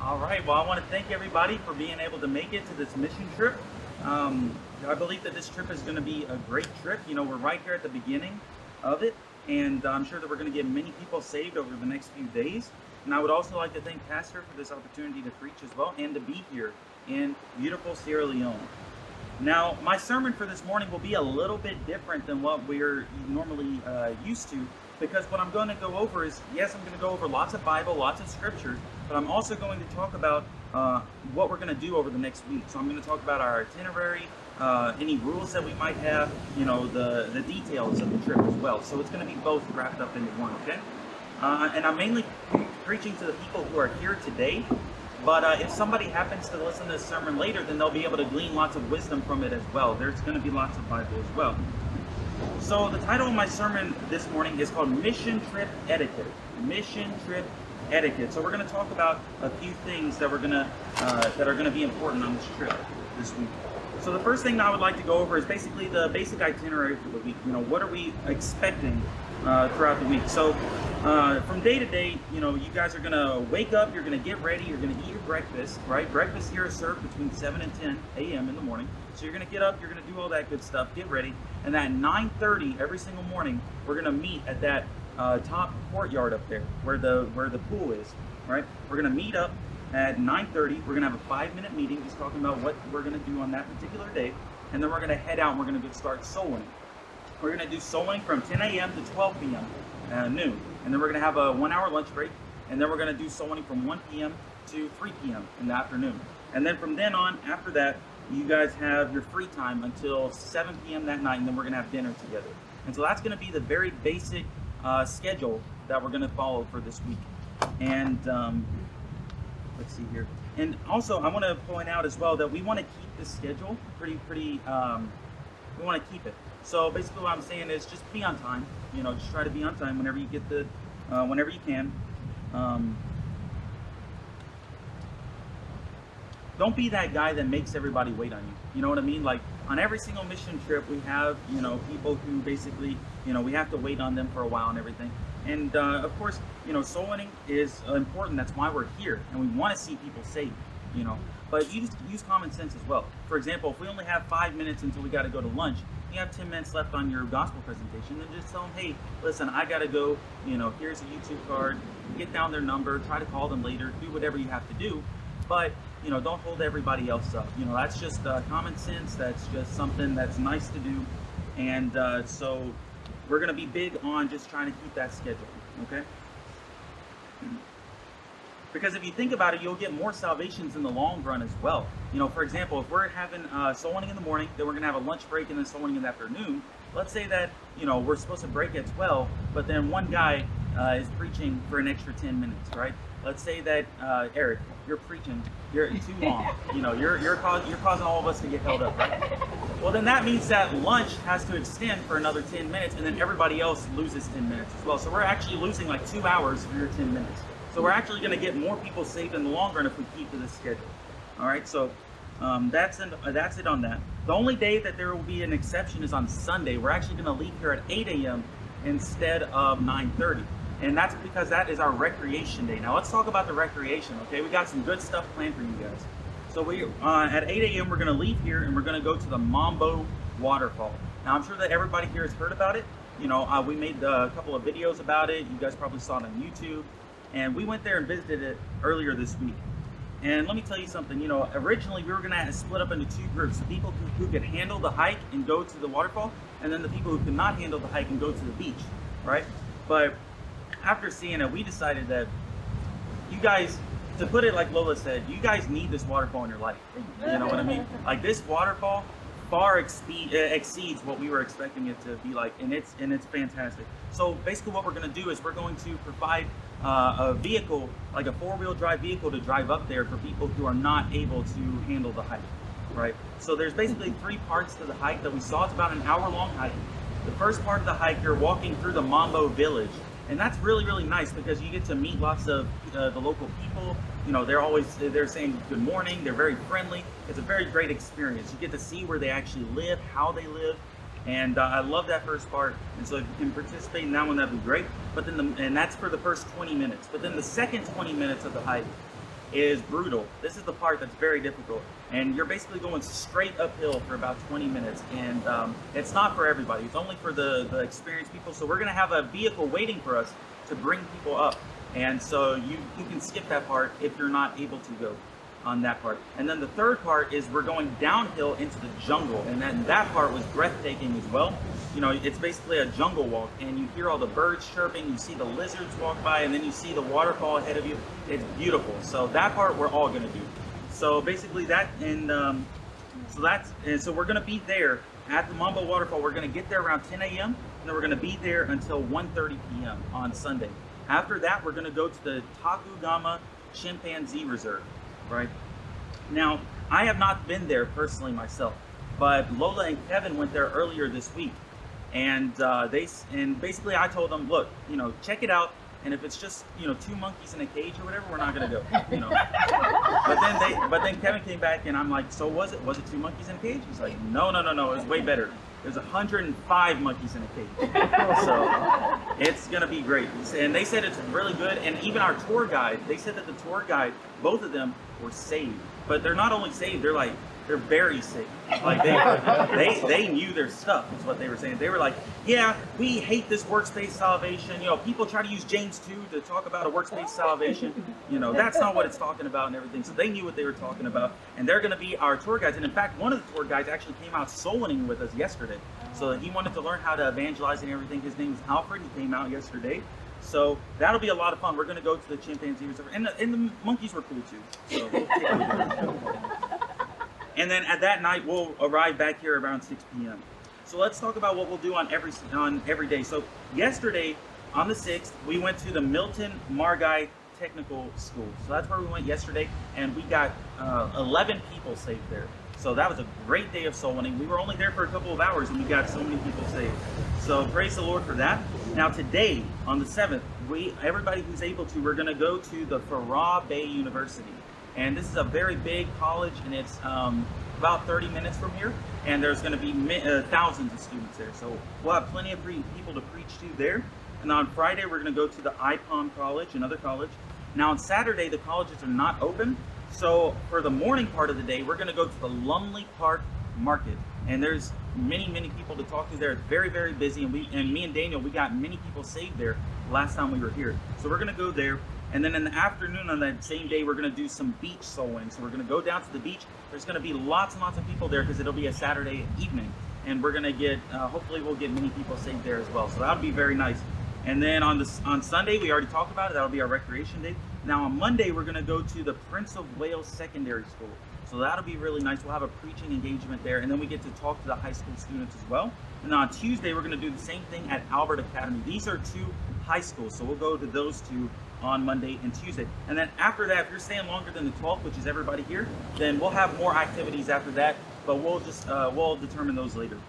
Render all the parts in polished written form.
All right. Well, I want to thank everybody for being able to make it to this mission trip. I believe that this trip is going to be a great trip. You know, we're right here at the beginning of it, and I'm sure that we're going to get many people saved over the next few days. And I would also like to thank Pastor for this opportunity to preach as well and to be here in beautiful Sierra Leone. Now, my sermon for this morning will be a little bit different than what we're normally used to, because what I'm going to go over is, yes, I'm going to go over lots of Bible, lots of scripture, but I'm also going to talk about what we're going to do over the next week. So I'm going to talk about our itinerary, any rules that we might have, you know, the details of the trip as well. So it's going to be both wrapped up into one, okay? And I'm mainly preaching to the people who are here today. But if somebody happens to listen to this sermon later, then they'll be able to glean lots of wisdom from it as well. There's going to be lots of Bible as well. So the title of my sermon this morning is called Mission Trip Etiquette. Mission Trip Etiquette. So we're going to talk about a few things that that are going to be important on this trip this week. So the first thing I would like to go over is basically the basic itinerary for the week. You know, what are we expecting throughout the week? So from day to day, you know, you guys are going to wake up, you're going to get ready, you're going to eat your breakfast, right? Breakfast here is served between 7 and 10 a.m. in the morning. So you're going to get up, you're going to do all that good stuff, get ready. And at 9:30 every single morning, we're going to meet at that top courtyard up there where the pool is, right? We're going to meet up at 9:30. We're going to have a 5-minute meeting just talking about what we're going to do on that particular day. And then we're going to head out and we're going to start soul winning. We're going to do soul winning from 10 a.m. to 12 p.m. Noon. And then we're going to have a 1-hour lunch break. And then we're going to do soul winning from 1 p.m. to 3 p.m. in the afternoon. And then from then on, after that, you guys have your free time until 7 p.m. that night, and then we're going to have dinner together. And so that's going to be the very basic schedule that we're going to follow for this week. And let's see here. And also, I want to point out as well that we want to keep this schedule pretty, we want to keep it. So basically what I'm saying is just be on time. You know, just try to be on time whenever you get whenever you can. Don't be that guy that makes everybody wait on you. You know what I mean? Like on every single mission trip, we have, you know, people who basically, you know, we have to wait on them for a while and everything. And of course, you know, soul winning is important. That's why we're here, and we want to see people saved. You know, but you just use common sense as well. For example, if we only have 5 minutes until we got to go to lunch, you have 10 minutes left on your gospel presentation, then just tell them, hey, listen, I got to go, you know, here's a YouTube card, get down their number, try to call them later, do whatever you have to do. But, you know, don't hold everybody else up. You know, that's just common sense. That's just something that's nice to do. And so we're going to be big on just trying to keep that schedule, okay? Because if you think about it, you'll get more salvations in the long run as well. You know, for example, if we're having soul winning in the morning, then we're going to have a lunch break and then soul winning in the afternoon. Let's say that, you know, we're supposed to break at 12, but then one guy is preaching for an extra 10 minutes, right? Let's say that, Eric, you're preaching, you're too long. You know, you're causing all of us to get held up, right? Well, then that means that lunch has to extend for another 10 minutes, and then everybody else loses 10 minutes as well. So we're actually losing like 2 hours for your 10 minutes. So we're actually going to get more people saved in the long run if we keep to this schedule. All right, so that's it on that. The only day that there will be an exception is on Sunday. We're actually going to leave here at 8 a.m. instead of 9:30. And that's because that is our recreation day. Now let's talk about the recreation, okay? We got some good stuff planned for you guys. So we at 8 a.m. we're going to leave here and we're going to go to the Mambo Waterfall. Now I'm sure that everybody here has heard about it. You know, we made a couple of videos about it. You guys probably saw it on YouTube. And we went there and visited it earlier this week. And let me tell you something, you know, originally we were going to split up into 2 groups. The people who could handle the hike and go to the waterfall, and then the people who could not handle the hike and go to the beach, right? But after seeing it, we decided that you guys, to put it like Lola said, you guys need this waterfall in your life. You know what I mean? Like this waterfall far exceeds what we were expecting it to be like, and it's fantastic. So basically what we're going to do is we're going to provide a vehicle, like a 4-wheel drive vehicle, to drive up there for people who are not able to handle the hike, right? So there's basically 3 parts to the hike that we saw. It's about an hour-long hike. The first part of the hike, you're walking through the Mambo village, and that's really, really nice because you get to meet lots of the local people. You know, they're saying good morning. They're very friendly. It's a very great experience. You get to see where they actually live, how they live. And I love that first part. And so if you can participate in that one, that'd be great. But then, and that's for the first 20 minutes. But then the second 20 minutes of the hike is brutal. This is the part that's very difficult, and you're basically going straight uphill for about 20 minutes, and it's not for everybody. It's only for the experienced people. So we're gonna have a vehicle waiting for us to bring people up, and so you can skip that part if you're not able to go on that part. And then the third part is we're going downhill into the jungle, and then that part was breathtaking as well. You know, it's basically a jungle walk, and you hear all the birds chirping, you see the lizards walk by, and then you see the waterfall ahead of you. It's beautiful. So that part we're all gonna do. So basically that, and so we're gonna be there at the Mambo Waterfall. We're gonna get there around 10 a.m. and then we're gonna be there until 1:30 p.m. on Sunday. After that, we're gonna go to the Takugama Chimpanzee Reserve. Right now, I have not been there personally myself, but Lola and Kevin went there earlier this week, and basically I told them, look, you know, check it out, and if it's just, you know, 2 monkeys in a cage or whatever, we're not gonna go, you know. But then Kevin came back, and I'm like, so was it 2 monkeys in a cage? He's like, no, it was way better. There's 105 monkeys in a cage. So it's gonna be great. And they said it's really good. And even our tour guide, they said that the tour guide, both of them were saved. But they're not only saved, they're very saved. Like they knew their stuff, is what they were saying. They were like, yeah, we hate this works-based salvation. You know, people try to use James 2 to talk about a works-based salvation. You know, that's not what it's talking about and everything. So they knew what they were talking about. And they're gonna be our tour guides. And in fact, one of the tour guides actually came out soul winning with us yesterday. So he wanted to learn how to evangelize and everything. His name is Alfred. He came out yesterday. So that'll be a lot of fun. We're going to go to the chimpanzee reserve, and the monkeys were cool too. So we'll take a look at that. And then at that night, we'll arrive back here around 6 p.m. So let's talk about what we'll do on every day. So yesterday, on the 6th, we went to the Milton Margai Technical School. So that's where we went yesterday, and we got 11 people saved there. So that was a great day of soul winning. We were only there for a couple of hours, and we got so many people saved. So praise the Lord for that. Now today, on the 7th, everybody who's able to, we're going to go to the Farah Bay University. And this is a very big college, and it's about 30 minutes from here. And there's going to be thousands of students there. So we'll have plenty of people to preach to there. And on Friday, we're going to go to the IPOM College, another college. Now on Saturday, the colleges are not open. So for the morning part of the day, we're going to go to the Lumley Park Market. And there's many people to talk to there. It's very, very busy. And me and Daniel, we got many people saved there last time we were here. So we're going to go there. And then in the afternoon on that same day, we're going to do some beach soul winning. So we're going to go down to the beach. There's going to be lots and lots of people there because it'll be a Saturday evening. And we're going to get, hopefully we'll get many people saved there as well. So that'll be very nice. And then on Sunday, we already talked about it. That'll be our recreation day. Now on Monday, we're going to go to the Prince of Wales Secondary School. So that'll be really nice. We'll have a preaching engagement there, and then we get to talk to the high school students as well. And on Tuesday, we're going to do the same thing at Albert Academy. These are 2 high schools, so we'll go to those 2 on Monday and Tuesday. And then after that, if you're staying longer than the 12th, which is everybody here, then we'll have more activities after that, but we'll just we'll determine those later.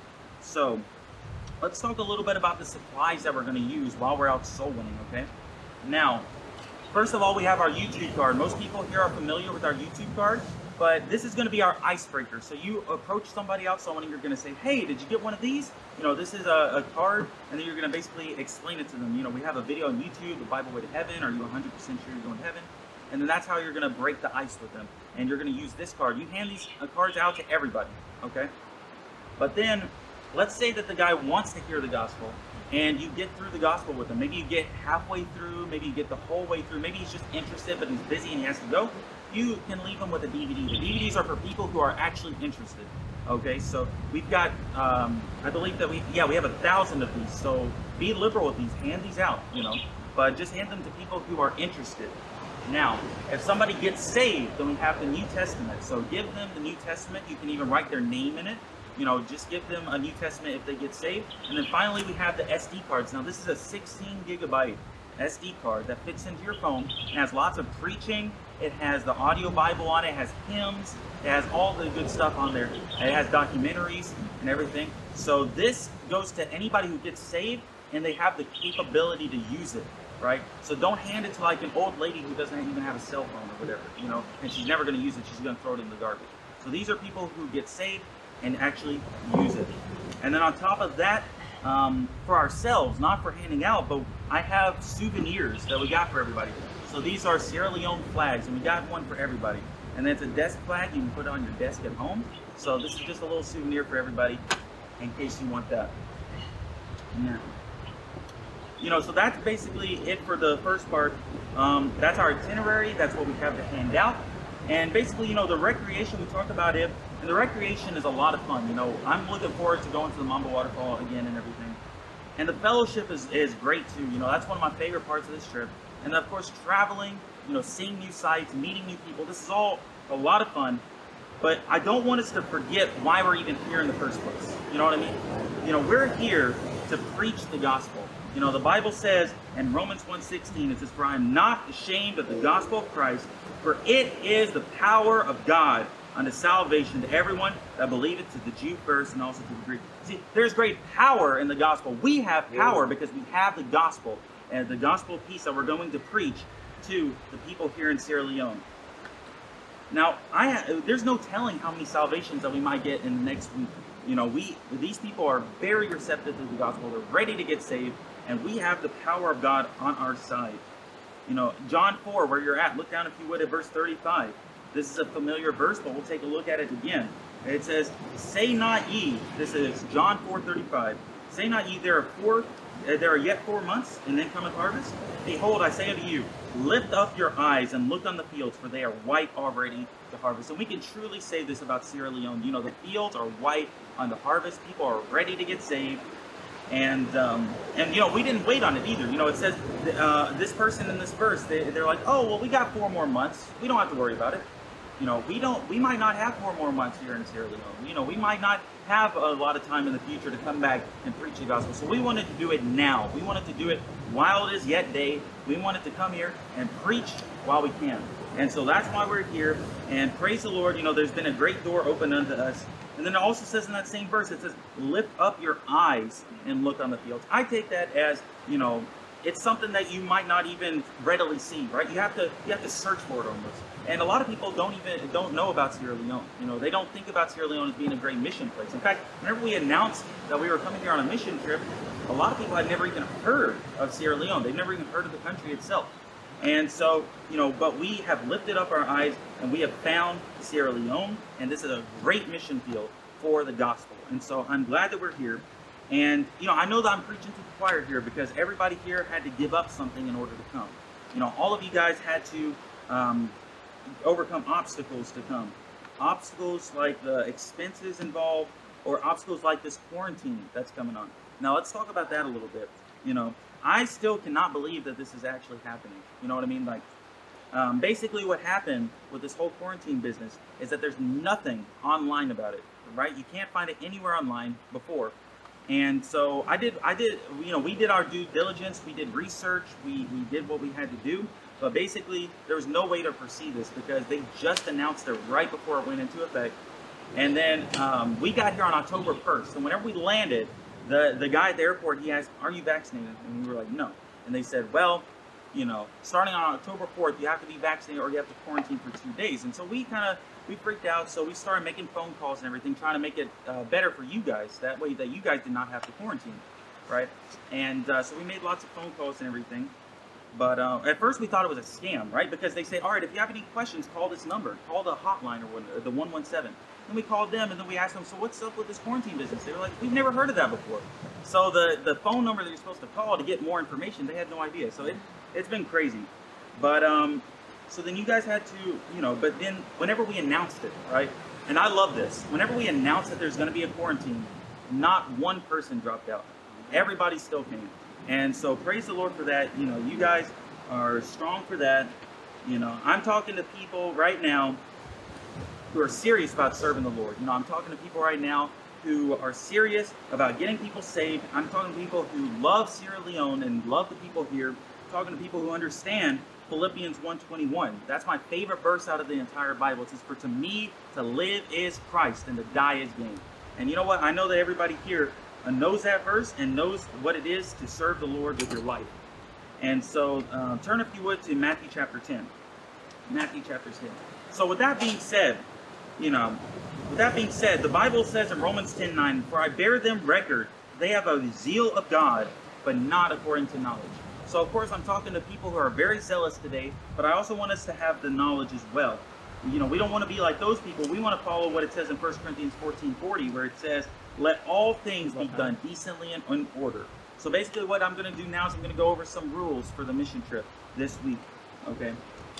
So let's talk a little bit about the supplies that we're going to use while we're out soul winning, okay? Now, first of all, we have our YouTube card. Most people here are familiar with our YouTube card, but this is going to be our icebreaker. So you approach somebody out soul winning, you're going to say, hey, did you get one of these? You know, this is a card, and then you're going to basically explain it to them. You know, we have a video on YouTube, The Bible Way to Heaven. Are you 100% sure you're going to heaven? And then that's how you're going to break the ice with them. And you're going to use this card. You hand these cards out to everybody, okay? But then, let's say that the guy wants to hear the gospel, and you get through the gospel with him. Maybe you get halfway through, maybe you get the whole way through, maybe he's just interested but he's busy and he has to go. You can leave him with a DVD. The DVDs are for people who are actually interested. Okay, so we've got, I believe that we have 1,000 of these. So be liberal with these, hand these out, you know, but just hand them to people who are interested. Now, if somebody gets saved, then we have the New Testament. So give them the New Testament. You can even write their name in it. You know, just give them a New Testament if they get saved. And then finally, we have the SD cards. Now, this is a 16 gigabyte SD card that fits into your phone. It has lots of preaching. It has the audio Bible on it. It has hymns. It has all the good stuff on there. It has documentaries and everything. So this goes to anybody who gets saved and they have the capability to use it, right? So don't hand it to like an old lady who doesn't even have a cell phone or whatever, you know, and she's never going to use it. She's going to throw it in the garbage. So these are people who get saved and actually use it. And then on top of that, for ourselves, not for handing out, but I have souvenirs that we got for everybody. So these are Sierra Leone flags, and we got one for everybody. And then it's a desk flag you can put on your desk at home. So this is just a little souvenir for everybody in case you want that. Yeah. So that's basically it for the first part. That's our itinerary. That's what we have to hand out. And basically, the recreation, we talked about it. And the recreation is a lot of fun. I'm looking forward to going to the Mamba Waterfall again and everything. And the fellowship is great too. That's one of my favorite parts of this trip. And of course, traveling, seeing new sights, meeting new people. This is all a lot of fun. But I don't want us to forget why we're even here in the first place. You know what I mean? We're here to preach the gospel. The Bible says in Romans 1:16, it says, "For I am not ashamed of the gospel of Christ, for it is the power of God unto salvation to everyone that believeth, to the Jew first and also to the Greek." See, there's great power in the gospel. We have power because we have the gospel, and the gospel of peace that we're going to preach to the people here in Sierra Leone. Now, there's no telling how many salvations that we might get in the next week. These people are very receptive to the gospel. They're ready to get saved, and we have the power of God on our side. John 4, where you're at, look down if you would at verse 35. This is a familiar verse, but we'll take a look at it again. It says, "Say not ye," this is John 4:35, "Say not ye, there are yet 4 months, and then cometh harvest? Behold, I say unto you, lift up your eyes and look on the fields, for they are white already to harvest." And we can truly say this about Sierra Leone. The fields are white on the harvest. People are ready to get saved. And we didn't wait on it either. It says, this person in this verse, they're like, "Oh, well, we got 4 more months. We don't have to worry about it." We might not have 4 more months here in Sierra Leone. We might not have a lot of time in the future to come back and preach the gospel. So we wanted to do it now. We wanted to do it while it is yet day. We wanted to come here and preach while we can. And so that's why we're here. And praise the Lord, there's been a great door opened unto us. And then it also says in that same verse, it says, "Lift up your eyes and look on the fields." I take that as, it's something that you might not even readily see, right? You have to search for it almost. And a lot of people don't know about Sierra Leone. They don't think about Sierra Leone as being a great mission place. In fact, whenever we announced that we were coming here on a mission trip, a lot of people had never even heard of Sierra Leone. They've never even heard of the country itself. And so, but we have lifted up our eyes and we have found Sierra Leone, and this is a great mission field for the gospel. And so I'm glad that we're here. And, I know that I'm preaching to the choir here because everybody here had to give up something in order to come. All of you guys had to overcome obstacles to come. Obstacles like the expenses involved, or obstacles like this quarantine that's coming on. Now let's talk about that a little bit. I still cannot believe that this is actually happening. You know what I mean? Basically what happened with this whole quarantine business is that there's nothing online about it, right? You can't find it anywhere online before. And so we did our due diligence, we did research, we did what we had to do. But basically, there was no way to foresee this because they just announced it right before it went into effect. And then we got here on October 1st. And whenever we landed, the guy at the airport, he asked, "Are you vaccinated?" And we were like, "No." And they said, "Well, starting on October 4th, you have to be vaccinated or you have to quarantine for 2 days." And so we freaked out. So we started making phone calls and everything, trying to make it better for you guys. That way that you guys did not have to quarantine, right? And so we made lots of phone calls and everything. But at first we thought it was a scam, right? Because they say, "All right, if you have any questions, call this number. Call the hotline or the 117. And we called them, and then we asked them, "So what's up with this quarantine business?" They were like, "We've never heard of that before." So the phone number that you're supposed to call to get more information, they had no idea. So it's been crazy. But so then you guys had to, but then whenever we announced it, right? And I love this. Whenever we announced that there's going to be a quarantine, not one person dropped out. Everybody still came. And so praise the Lord for that. You guys are strong for that. I'm talking to people right now who are serious about serving the Lord. I'm talking to people right now who are serious about getting people saved. I'm talking to people who love Sierra Leone and love the people here. I'm talking to people who understand Philippians 1:21. That's my favorite verse out of the entire Bible. It says, "For to me to live is Christ and to die is gain." And you know what? I know that everybody here knows that verse and knows what it is to serve the Lord with your life. And so turn, if you would, to Matthew chapter 10. Matthew chapter 10. So with that being said, the Bible says in Romans 10:9, "For I bear them record, they have a zeal of God, but not according to knowledge." So of course I'm talking to people who are very zealous today, but I also want us to have the knowledge as well. You know, we don't want to be like those people. We want to follow what it says in 1 Corinthians 14:40, where it says, let all things be done decently and in order. So basically what I'm going to do now is I'm going to go over some rules for the mission trip this week. Okay.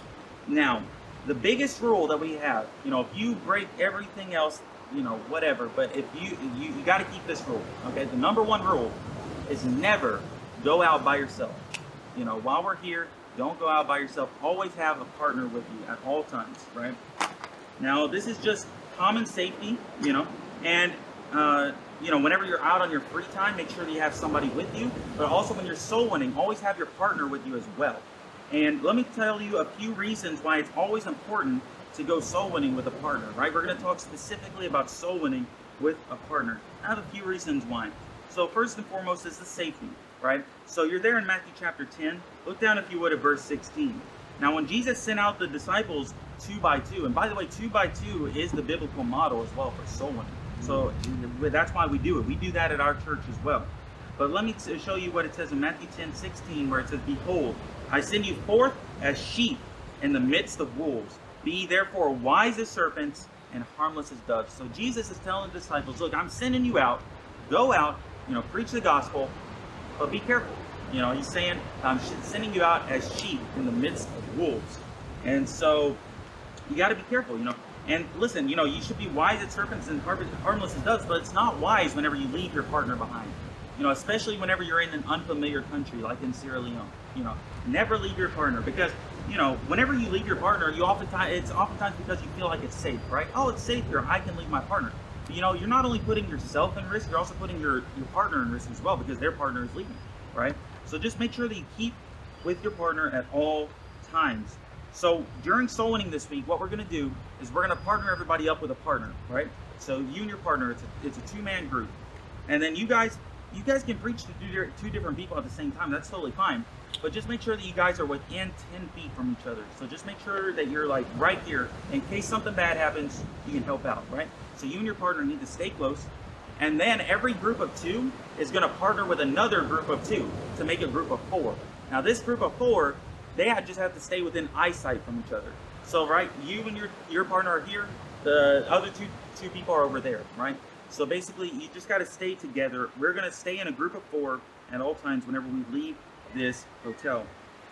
Now, the biggest rule that we have, you know, if you break everything else, you know, whatever, but if you got to keep this rule. Okay. The number one rule is never go out by yourself. You know, while we're here, don't go out by yourself. Always have a partner with you at all times, right? Now, this is just common safety, you know, and, you know, whenever you're out on your free time, make sure that you have somebody with you. But also when you're soul winning, always have your partner with you as well. And let me tell you a few reasons why it's always important to go soul winning with a partner, right? We're going to talk specifically about soul winning with a partner. I have a few reasons why. So first and foremost is the safety, right? So you're there in Matthew chapter 10. Look down, if you would, at verse 16. Now, when Jesus sent out the disciples 2 by 2, and by the way, 2 by 2 is the biblical model as well for soul winning. So that's why we do it. We do that at our church as well. But let me show you what it says in Matthew 10:16, where it says, behold, I send you forth as sheep in the midst of wolves. Be ye therefore wise as serpents and harmless as doves. So Jesus is telling the disciples, look, I'm sending you out. Go out, you know, preach the gospel, but be careful. You know, he's saying, I'm sending you out as sheep in the midst of wolves. And so you got to be careful, you know. And listen, you know, you should be wise as serpents and harmless as doves, but it's not wise whenever you leave your partner behind. You know, especially whenever you're in an unfamiliar country like in Sierra Leone. You know, never leave your partner, because, you know, whenever you leave your partner, it's oftentimes because you feel like it's safe, right? Oh, it's safe here, I can leave my partner. But, you know, you're not only putting yourself in risk, you're also putting your partner in risk as well, because their partner is leaving, right? So just make sure that you keep with your partner at all times. So during soul winning this week, what we're going to do is we're going to partner everybody up with a partner, right? So you and your partner, it's a two-man group. And then you guys can preach to two different people at the same time. That's totally fine. But just make sure that you guys are within 10 feet from each other. So just make sure that you're like right here. In case something bad happens, you can help out, right? So you and your partner need to stay close. And then every group of 2 is going to partner with another group of 2 to make a group of 4. Now this group of 4, they just have to stay within eyesight from each other. So, right, you and your partner are here. The other two people are over there, right? So basically, you just got to stay together. We're going to stay in a group of 4 at all times whenever we leave this hotel.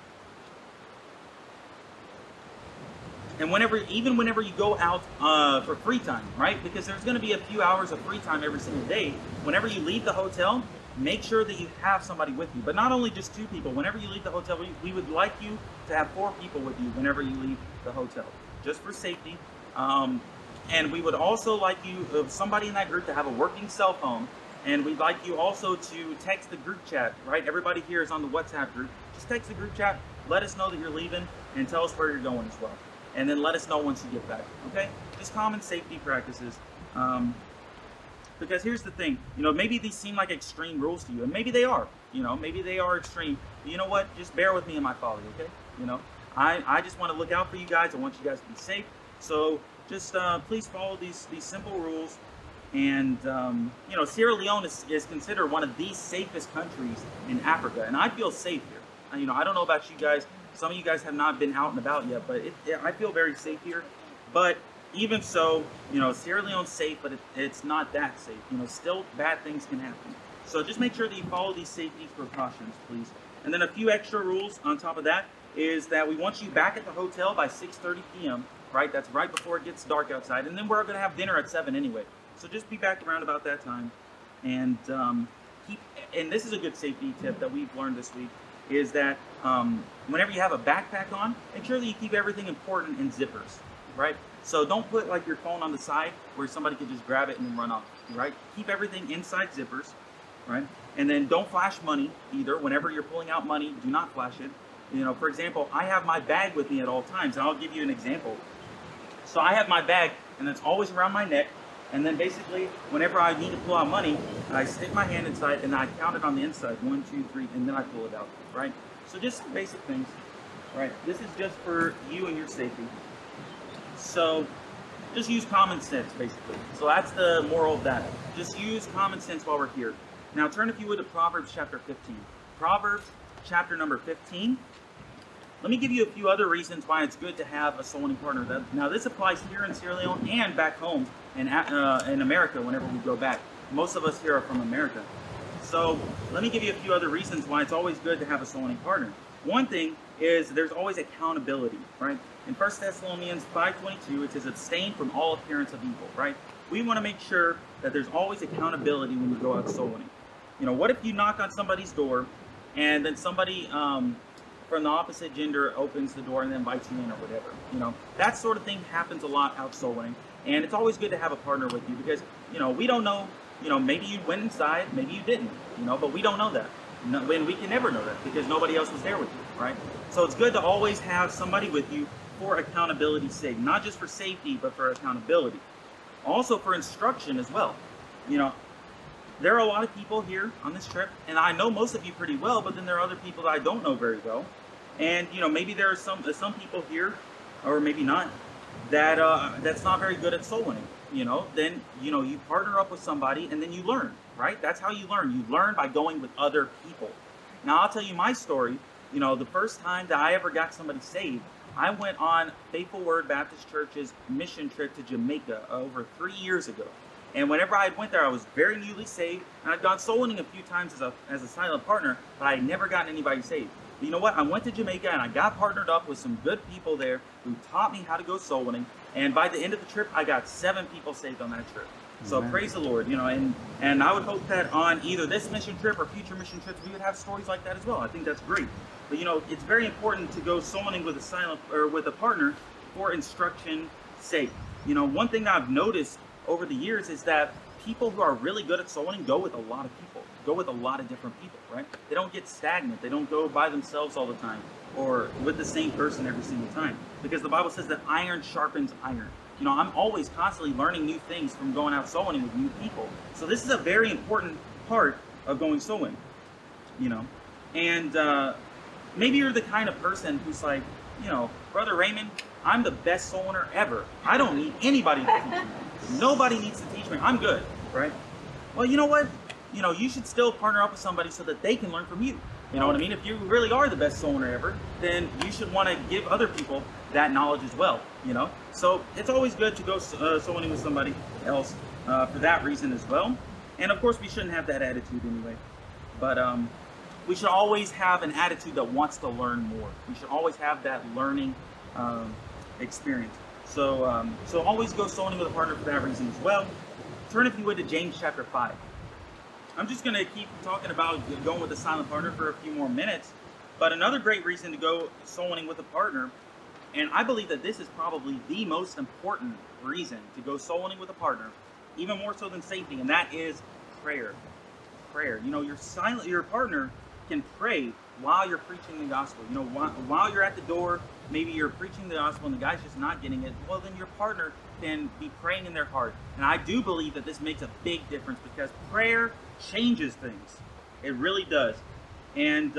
And even whenever you go out for free time, right? Because there's going to be a few hours of free time every single day. Whenever you leave the hotel, make sure that you have somebody with you. But not only just 2 people. Whenever you leave the hotel, we would like you to have 4 people with you whenever you leave the hotel, just for safety. And we would also like you, somebody in that group, to have a working cell phone. And we'd like you also to text the group chat, right? Everybody here is on the WhatsApp group. Just text the group chat, let us know that you're leaving, and tell us where you're going as well. And then let us know once you get back, okay? Just common safety practices. Because here's the thing, you know, maybe these seem like extreme rules to you, and maybe they are, you know, maybe they are extreme. But you know what? Just bear with me in my folly, okay? You know, I just want to look out for you guys. I want you guys to be safe. So just please follow these simple rules. And, you know, Sierra Leone is considered one of the safest countries in Africa. And I feel safe here. You know, I don't know about you guys. Some of you guys have not been out and about yet, but I feel very safe here. But even so, you know, Sierra Leone's safe, but it's not that safe. You know, still bad things can happen. So just make sure that you follow these safety precautions, please. And then a few extra rules on top of that is that we want you back at the hotel by 6:30 p.m., right? That's right before it gets dark outside. And then we're going to have dinner at 7 anyway. So just be back around about that time. And and this is a good safety tip that we've learned this week, is that whenever you have a backpack on, make sure that you keep everything important in zippers, right? So don't put like your phone on the side where somebody could just grab it and then run off, right? Keep everything inside zippers, right? And then don't flash money either. Whenever you're pulling out money, do not flash it. You know, for example, I have my bag with me at all times, and I'll give you an example. So I have my bag, and it's always around my neck. And then basically, whenever I need to pull out money, I stick my hand inside and I count it on the inside, 1, 2, 3, and then I pull it out, right? So just basic things, right? This is just for you and your safety. So just use common sense, basically. So that's the moral of that. Just use common sense while we're here. Now turn, if you would, to Proverbs chapter 15. Proverbs chapter number 15. Let me give you a few other reasons why it's good to have a soul winning partner. Now, this applies here in Sierra Leone and back home in America whenever we go back. Most of us here are from America. So let me give you a few other reasons why it's always good to have a soul winning partner. One thing is there's always accountability, right? In 1 Thessalonians 5:22, it says, abstain from all appearance of evil, right? We want to make sure that there's always accountability when you go out soul winning. You know, what if you knock on somebody's door and then somebody from the opposite gender opens the door and then invites you in or whatever? You know, that sort of thing happens a lot out soul winning. And it's always good to have a partner with you because, you know, we don't know, you know, maybe you went inside, maybe you didn't, you know, but we don't know that. No, and we can never know that because nobody else was there with you, right? So it's good to always have somebody with you for accountability's sake, not just for safety, but for accountability. Also for instruction as well. You know, there are a lot of people here on this trip, and I know most of you pretty well, but then there are other people that I don't know very well. And, you know, maybe there are some people here, or maybe not, that that's not very good at soul winning. You know, then, you know, you partner up with somebody and then you learn, right? That's how you learn. You learn by going with other people. Now, I'll tell you my story. You know, the first time that I ever got somebody saved, I went on Faithful Word Baptist Church's mission trip to Jamaica over 3 years ago. And whenever I went there, I was very newly saved, and I'd gone soul winning a few times as a silent partner, but I had never gotten anybody saved. But you know what? I went to Jamaica and I got partnered up with some good people there who taught me how to go soul winning. And by the end of the trip, I got 7 people saved on that trip. So Amen. praise the Lord, you know, and I would hope that on either this mission trip or future mission trips, we would have stories like that as well. I think that's great. But you know, it's very important to go soul winning with a silent or with a partner for instruction's sake. You know, one thing I've noticed over the years is that people who are really good at soul winning go with a lot of people, go with a lot of different people, right? They don't get stagnant. They don't go by themselves all the time or with the same person every single time, because the Bible says that iron sharpens iron. You know, I'm always constantly learning new things from going out soul winning with new people. So this is a very important part of going soul winning, you know. And maybe you're the kind of person who's like, you know, Brother Raymond, I'm the best soul winner ever. I don't need anybody to teach me. Nobody needs to teach me. I'm good, right? Well, you know what? You know, you should still partner up with somebody so that they can learn from you. You know what I mean? If you really are the best soul winner ever, then you should want to give other people that knowledge as well, you know? So it's always good to go soul winning with somebody else for that reason as well. And of course, we shouldn't have that attitude anyway. But we should always have an attitude that wants to learn more. We should always have that learning experience. So so always go soul winning with a partner for that reason as well. Turn, if you would, to James chapter 5. I'm just going to keep talking about going with a silent partner for a few more minutes. But another great reason to go soul winning with a partner, and I believe that this is probably the most important reason to go soul winning with a partner, even more so than safety, and that is prayer. Prayer. You know, your partner can pray while you're preaching the gospel. You know, while you're at the door, maybe you're preaching the gospel and the guy's just not getting it. Well, then your partner can be praying in their heart. And I do believe that this makes a big difference because prayer changes things. It really does. And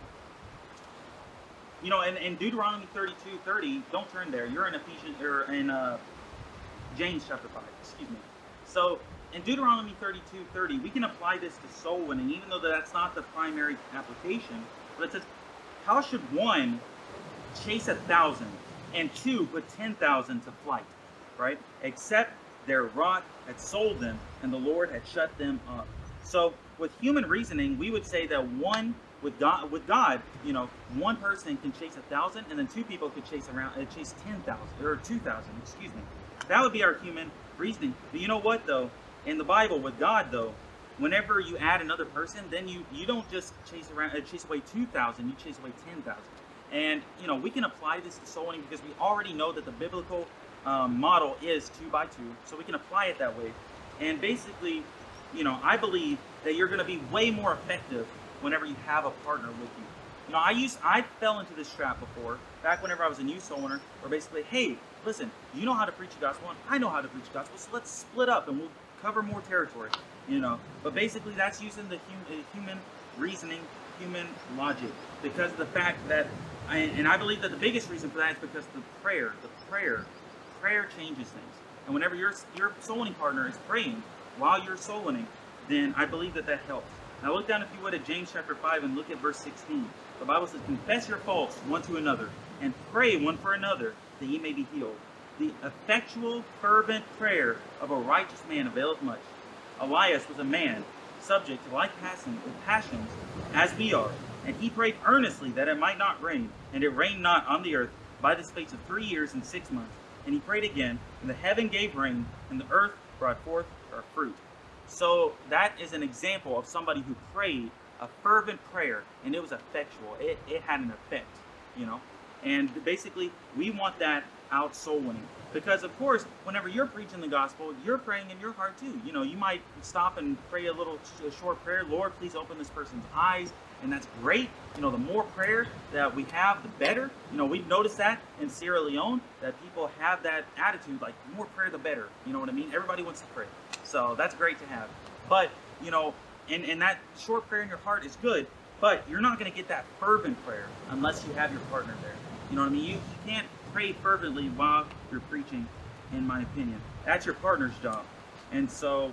you know, in Deuteronomy 32:30, don't turn there. You're in Ephesians or in James chapter 5. Excuse me. So in Deuteronomy 32:30, we can apply this to soul winning, even though that's not the primary application. But it says, "How should one chase 1,000 and 2 put 10,000 to flight, right? Except their rock had sold them and the Lord had shut them up." So with human reasoning, we would say that with God, you know, one person can chase 1,000 and then 2 people could chase 10,000 or 2,000, excuse me. That would be our human reasoning. But you know what though? In the Bible with God though, whenever you add another person, then you don't just chase away 2,000, you chase away 10,000. And you know, we can apply this to soul winning because we already know that the biblical model is 2 by 2, so we can apply it that way. And basically, you know, I believe that you're going to be way more effective whenever you have a partner with you. You know, I fell into this trap before, back whenever I was a new soul winner, where basically, hey, listen, you know how to preach the gospel, and I know how to preach the gospel, so let's split up and we'll cover more territory, you know. But basically, that's using the human reasoning, human logic, because of the fact that, I believe that the biggest reason for that is because the prayer changes things. And whenever your soul winning partner is praying while you're soul winning, then I believe that helps. Now look down, if you would, at James chapter 5 and look at verse 16. The Bible says, confess your faults one to another, and pray one for another, that ye may be healed. The effectual, fervent prayer of a righteous man availeth much. Elias was a man subject to like passions as we are, and he prayed earnestly that it might not rain, and it rained not on the earth by the space of 3 years and 6 months. And he prayed again, and the heaven gave rain, and the earth brought forth her fruit. So that is an example of somebody who prayed a fervent prayer, and it was effectual. It had an effect, you know. And basically, we want that out soul winning. Because, of course, whenever you're preaching the gospel, you're praying in your heart too. You know, you might stop and pray a short prayer. Lord, please open this person's eyes. And that's great. You know, the more prayer that we have, the better. You know, we've noticed that in Sierra Leone, that people have that attitude, like, the more prayer, the better. You know what I mean? Everybody wants to pray. So that's great to have. But, you know, and that short prayer in your heart is good, but you're not going to get that fervent prayer unless you have your partner there. You know what I mean? You can't pray fervently while you're preaching, in my opinion. That's your partner's job. And so,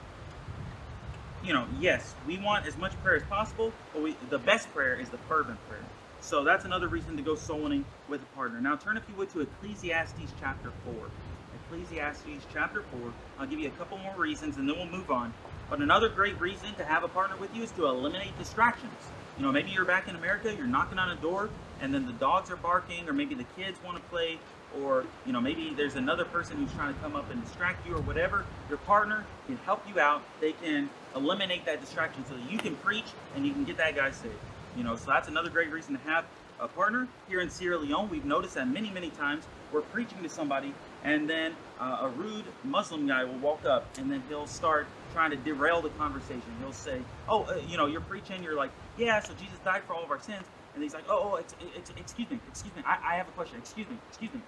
you know, yes, we want as much prayer as possible, but the best prayer is the fervent prayer. So that's another reason to go soul winning with a partner. Now turn, if you would, to Ecclesiastes chapter 4. Ecclesiastes chapter 4. I'll give you a couple more reasons and then we'll move on. But another great reason to have a partner with you is to eliminate distractions. You know, maybe you're back in America, you're knocking on a door, and then the dogs are barking, or maybe the kids want to play, or, you know, maybe there's another person who's trying to come up and distract you or whatever. Your partner can help you out. They can eliminate that distraction so that you can preach and you can get that guy saved. You know, so that's another great reason to have a partner. Here in Sierra Leone, we've noticed that many, many times we're preaching to somebody, and then a rude Muslim guy will walk up, and then he'll start trying to derail the conversation. He'll say, oh, you know, you're preaching, you're like, yeah, so Jesus died for all of our sins. And he's like, excuse me, I have a question, excuse me.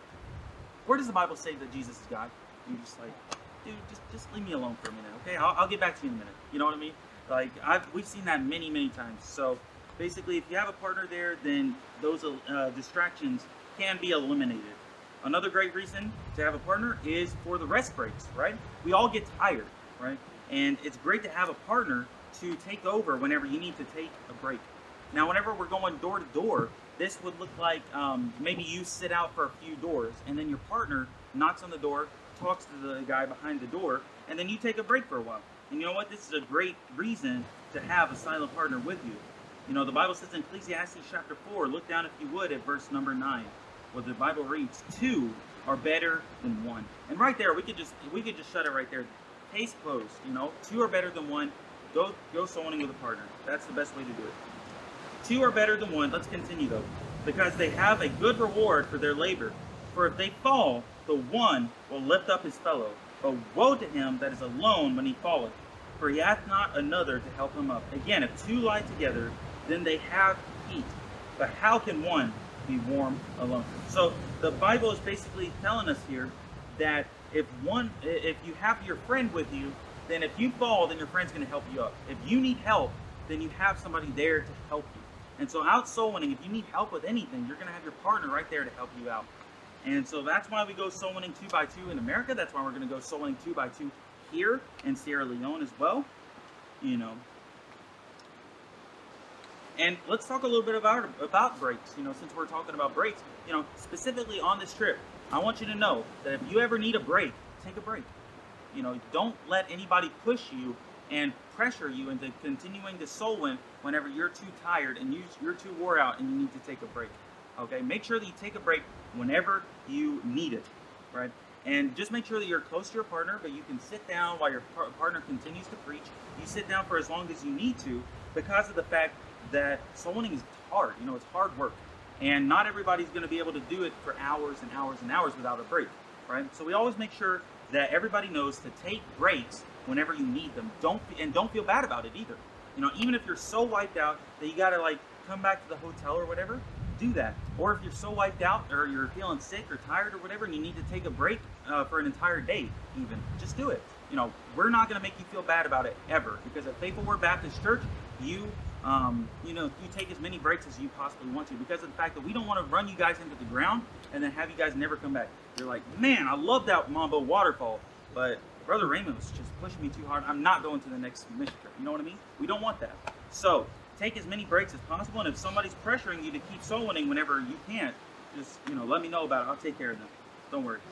Where does the Bible say that Jesus is God? And you're just like, dude, just leave me alone for a minute, okay? I'll get back to you in a minute. You know what I mean? Like, we've seen that many, many times. So basically, if you have a partner there, then those distractions can be eliminated. Another great reason to have a partner is for the rest breaks, right? We all get tired, right? And it's great to have a partner to take over whenever you need to take a break. Now, whenever we're going door to door, this would look like maybe you sit out for a few doors, and then your partner knocks on the door, talks to the guy behind the door, and then you take a break for a while. And you know what? This is a great reason to have a silent partner with you. You know, the Bible says in Ecclesiastes chapter 4, look down if you would at verse number 9, where the Bible reads, 2 are better than 1. And right there, we could just shut it right there. Case closed, you know. 2 are better than 1. Go soul winning with a partner. That's the best way to do it. 2 are better than 1. Let's continue though. Because they have a good reward for their labor. For if they fall, the one will lift up his fellow. But woe to him that is alone when he falleth, for he hath not another to help him up. Again, if 2 lie together, then they have heat. But how can one be warm alone? So the Bible is basically telling us here that if you have your friend with you, then if you fall, then your friend's going to help you up. If you need help, then you have somebody there to help you. And so out soul winning, if you need help with anything, you're going to have your partner right there to help you out. And so that's why we go soul winning 2 by 2 in America. That's why we're going to go soul winning 2 by 2 here in Sierra Leone as well. You know. And let's talk a little bit about breaks. You know, since we're talking about breaks, you know, specifically on this trip, I want you to know that if you ever need a break, take a break. You know, don't let anybody push you and pressure you into continuing to soul win whenever you're too tired and you're too wore out and you need to take a break. Okay, make sure that you take a break whenever you need it, right? And just make sure that you're close to your partner, but you can sit down while your partner continues to preach. You sit down for as long as you need to, because of the fact that soul winning is hard. You know, it's hard work. And not everybody's going to be able to do it for hours and hours and hours without a break, right? So we always make sure that everybody knows to take breaks whenever you need them. Don't feel bad about it either. You know, even if you're so wiped out that you got to like come back to the hotel or whatever, do that. Or if you're so wiped out or you're feeling sick or tired or whatever and you need to take a break for an entire day even, just do it. You know, we're not going to make you feel bad about it ever, because at Faithful Word Baptist Church, you take as many breaks as you possibly want to, because of the fact that we don't want to run you guys into the ground and then have you guys never come back. You're like, man, I love that Mambo waterfall, but Brother Raymond was just pushing me too hard. I'm not going to the next mission trip. You know what I mean? We don't want that. So take as many breaks as possible. And if somebody's pressuring you to keep soul winning whenever you can't, just, let me know about it. I'll take care of them. Don't worry.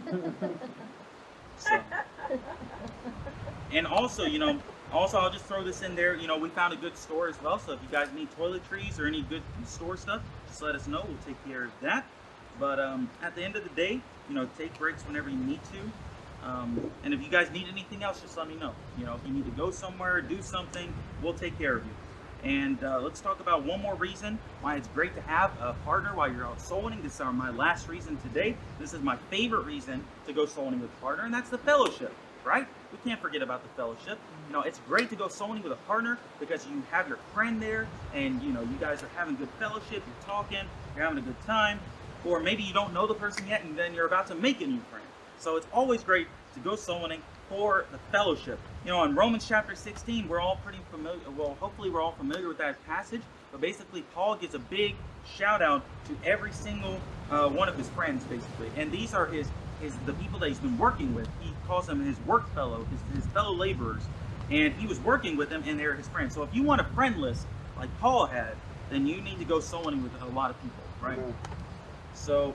So. And also, I'll just throw this in there. We found a good store as well. So if you guys need toiletries or any good store stuff, just let us know. We'll take care of that. But at the end of the day, take breaks whenever you need to. And if you guys need anything else, just let me know. If you need to go somewhere, do something, we'll take care of you. And let's talk about one more reason why it's great to have a partner while you're out soul winning. This is my last reason today. This is my favorite reason to go soul winning with a partner, and that's the fellowship, right? We can't forget about the fellowship. It's great to go soul winning with a partner because you have your friend there, and you guys are having good fellowship, you're talking, you're having a good time. Or maybe you don't know the person yet, and then you're about to make a new friend. So it's always great to go soul winning for the fellowship. In Romans chapter 16, we're all pretty familiar, well, hopefully we're all familiar with that passage, but basically Paul gives a big shout out to every single one of his friends, basically. And these are the people that he's been working with. He calls them his work fellow, his fellow laborers. And he was working with them, and they're his friends. So if you want a friend list like Paul had, then you need to go soul winning with a lot of people, right? Mm-hmm. So,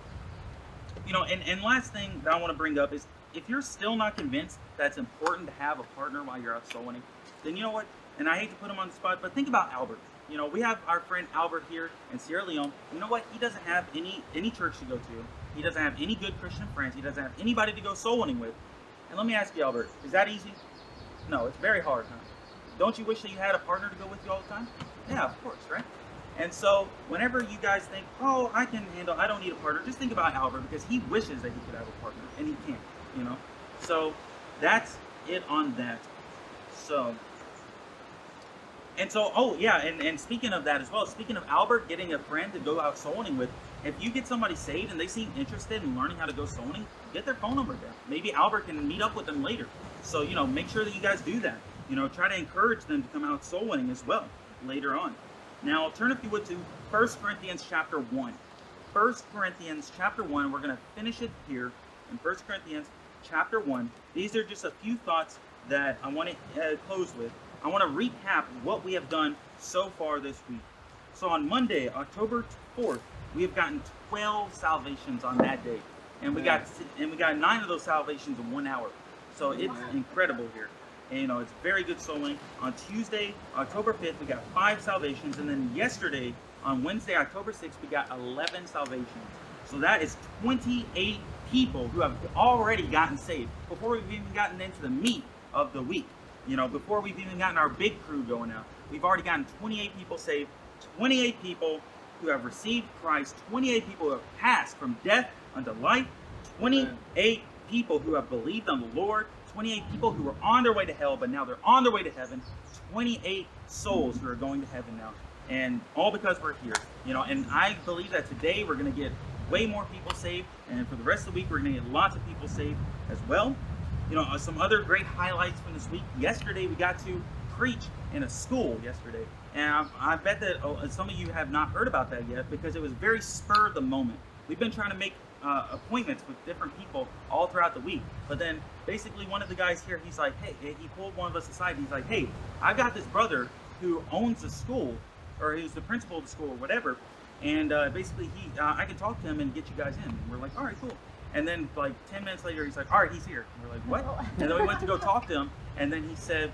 and last thing that I want to bring up is, if you're still not convinced that it's important to have a partner while you're out soul winning, then you know what? And I hate to put him on the spot, but think about Albert. We have our friend Albert here in Sierra Leone. You know what? He doesn't have any church to go to. He doesn't have any good Christian friends. He doesn't have anybody to go soul winning with. And let me ask you, Albert, is that easy? No, it's very hard, huh? Don't you wish that you had a partner to go with you all the time? Yeah, of course, right? And so whenever you guys think, oh, I don't need a partner, just think about Albert, because he wishes that he could have a partner, and he can't, So that's it on that. So, oh yeah, and speaking of that as well, speaking of Albert getting a friend to go out soul winning with, if you get somebody saved and they seem interested in learning how to go soul winning, get their phone number down. Maybe Albert can meet up with them later. So, make sure that you guys do that. Try to encourage them to come out soul winning as well later on. Now, turn, if you would, to 1 Corinthians chapter 1. 1 Corinthians chapter 1, we're going to finish it here in 1 Corinthians chapter 1. These are just a few thoughts that I want to close with. I want to recap what we have done so far this week. So on Monday, October 4th, we have gotten 12 salvations on that day. And we got 9 of those salvations in 1 hour. So it's incredible here. And, it's very good soul winning. On Tuesday, October 5th, we got 5 salvations. And then yesterday, on Wednesday, October 6th, we got 11 salvations. So that is 28 people who have already gotten saved before we've even gotten into the meat of the week. Before we've even gotten our big crew going out. We've already gotten 28 people saved, 28 people who have received Christ, 28 people who have passed from death unto life, 28 people who have believed on the Lord, 28 people who were on their way to hell, but now they're on their way to heaven. 28 souls who are going to heaven now. And all because we're here. And I believe that today we're going to get way more people saved. And for the rest of the week, we're going to get lots of people saved as well. Some other great highlights from this week. Yesterday, we got to preach in a school yesterday. And I bet that some of you have not heard about that yet, because it was very spur of the moment. We've been trying to make appointments with different people all throughout the week, but then basically one of the guys here, he's like, hey, he pulled one of us aside, he's like, hey, I've got this brother who owns a school, or he's the principal of the school or whatever, and basically I can talk to him and get you guys in. And we're like, all right, cool. And then like 10 minutes later, he's like, all right, he's here. And we're like, what? And then we went to go talk to him, and then he said,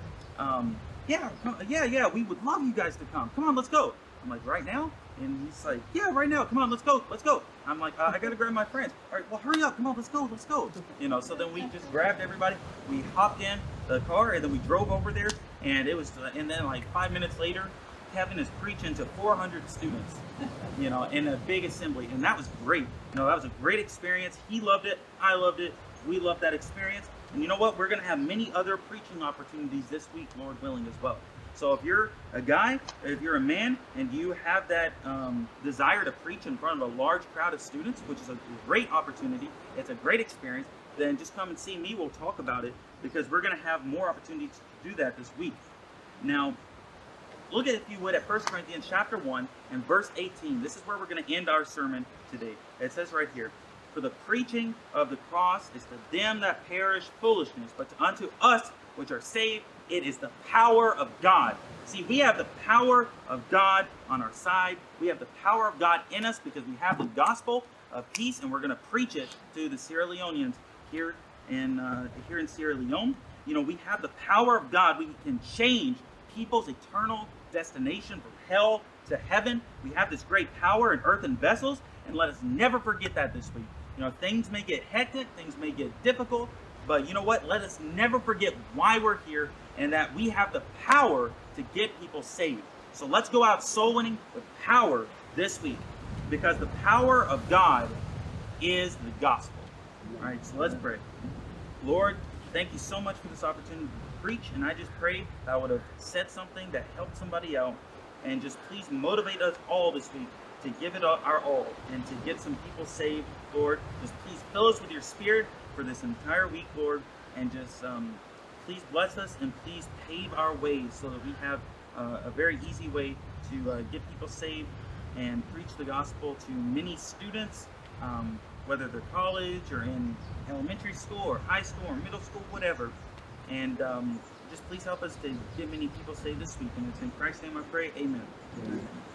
yeah, we would love you guys to come on, let's go. I'm like, right now? And he's like, yeah, right now, come on, let's go. I'm like, I gotta grab my friends. All right, well, hurry up, come on, let's go. So then we just grabbed everybody, we hopped in the car, and then we drove over there, and and then like 5 minutes later, Kevin is preaching to 400 students, in a big assembly, and that was great. That was a great experience. He loved it, I loved it, we loved that experience. And you know what? We're gonna have many other preaching opportunities this week, Lord willing, as well. So if you're a guy, if you're a man, and you have that desire to preach in front of a large crowd of students, which is a great opportunity, it's a great experience, then just come and see me. We'll talk about it, because we're going to have more opportunities to do that this week. Now, look at, if you would, at 1 Corinthians chapter 1 and verse 18. This is where we're going to end our sermon today. It says right here, for the preaching of the cross is to them that perish foolishness, but unto us which are saved. It is the power of God. See, we have the power of God on our side. We have the power of God in us because we have the gospel of peace, and we're going to preach it to the Sierra Leoneans here in Sierra Leone. You know, we have the power of God. We can change people's eternal destination from hell to heaven. We have this great power in earthen vessels, and let us never forget that this week. You know, things may get hectic, things may get difficult, but you know what? Let us never forget why we're here and that we have the power to get people saved. So let's go out soul winning with power this week, because the power of God is the gospel. All right, so let's pray. Lord, thank you so much for this opportunity to preach, and I just pray that I would have said something that helped somebody out, and just please motivate us all this week to give it our all and to get some people saved, Lord. Just please fill us with your spirit for this entire week, Lord, and just please bless us and please pave our ways so that we have a very easy way to get people saved and preach the gospel to many students, whether they're college or in elementary school or high school or middle school, whatever. And just please help us to get many people saved this week. And it's in Christ's name I pray. Amen.